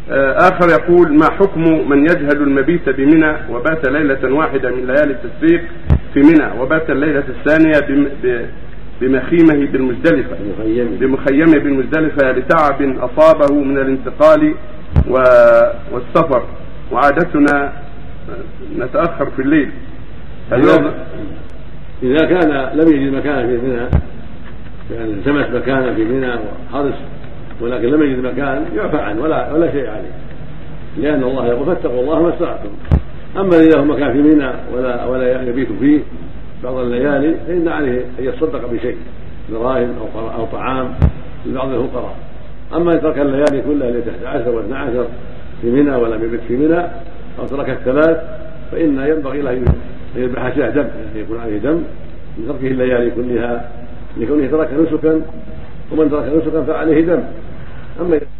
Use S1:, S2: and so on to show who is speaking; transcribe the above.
S1: آخر يقول: ما حكم من يجهل المبيت بمنى وبات ليلة واحدة من ليالي التشريق في منى وبات الليلة الثانية بمخيمه بالمزدلفة لتعب أصابه من الانتقال والسفر، وعادتنا نتأخر في الليل.
S2: إذا كان لم يجد مكانا في منى، يعني التمس مكانا في منى وحرص ولكن لم يجد مكان، يعفى عنه ولا شيء عليه، لأن الله يقول: فاتقوا الله ما استطعتم. أما إذا هو مكان في منى ولا يبيت فيه بعض الليالي فإن عليه أن يتصدق بشيء، دراهم أو طعام لبعض الفقراء. أما إن ترك الليالي كلها التي 11 و12 في منى ولم يبت في منى أو ترك الثلاث فإن ينبغي له أن يذبح شاة دم، يعني يكون عليه دم من تركه الليالي كلها لكونه ترك نسكا، ومن ترك نسكا فعليه دم. أما